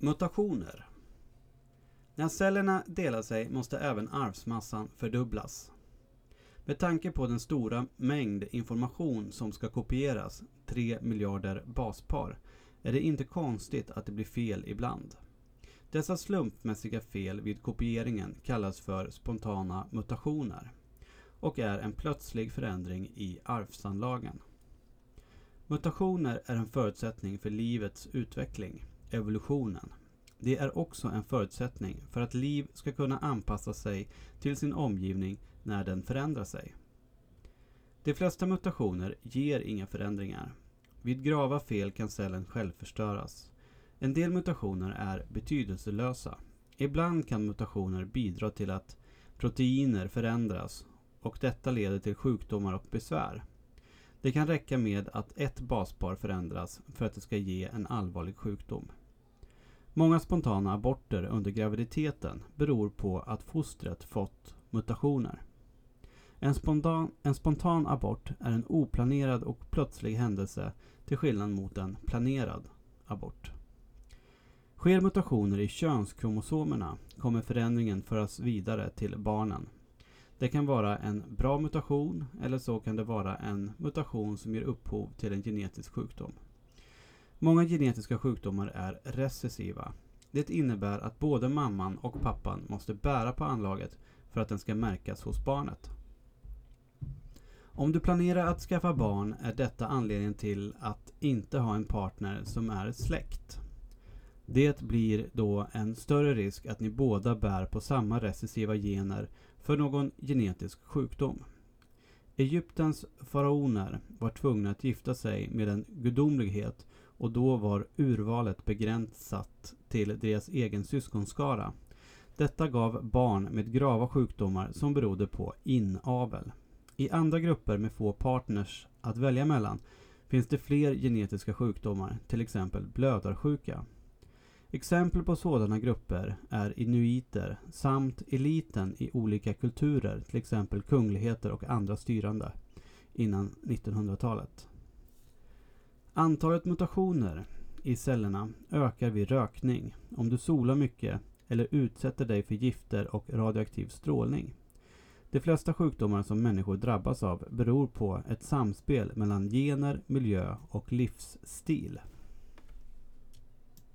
Mutationer. När cellerna delar sig måste även arvsmassan fördubblas. Med tanke på den stora mängd information som ska kopieras, 3 miljarder baspar, är det inte konstigt att det blir fel ibland. Dessa slumpmässiga fel vid kopieringen kallas för spontana mutationer och är en plötslig förändring i arvsanlagen. Mutationer är en förutsättning för livets utveckling, evolutionen. Det är också en förutsättning för att liv ska kunna anpassa sig till sin omgivning när den förändrar sig. De flesta mutationer ger inga förändringar. Vid grava fel kan cellen själv förstöras. En del mutationer är betydelselösa. Ibland kan mutationer bidra till att proteiner förändras och detta leder till sjukdomar och besvär. Det kan räcka med att ett baspar förändras för att det ska ge en allvarlig sjukdom. Många spontana aborter under graviditeten beror på att fostret fått mutationer. En spontan abort är en oplanerad och plötslig händelse till skillnad mot en planerad abort. Sker mutationer i könskromosomerna kommer förändringen föras vidare till barnen. Det kan vara en bra mutation eller så kan det vara en mutation som ger upphov till en genetisk sjukdom. Många genetiska sjukdomar är recessiva. Det innebär att både mamman och pappan måste bära på anlaget för att den ska märkas hos barnet. Om du planerar att skaffa barn är detta anledningen till att inte ha en partner som är släkt. Det blir då en större risk att ni båda bär på samma recessiva gener för någon genetisk sjukdom. Egyptens faraoner var tvungna att gifta sig med en gudomlighet och då var urvalet begränsat till deras egen syskonskara. Detta gav barn med grava sjukdomar som berodde på inavel. I andra grupper med få partners att välja mellan finns det fler genetiska sjukdomar, till exempel blödarsjuka. Exempel på sådana grupper är inuiter samt eliten i olika kulturer, till exempel kungligheter och andra styrande innan 1900-talet. Antalet mutationer i cellerna ökar vid rökning, om du solar mycket eller utsätter dig för gifter och radioaktiv strålning. De flesta sjukdomar som människor drabbas av beror på ett samspel mellan gener, miljö och livsstil.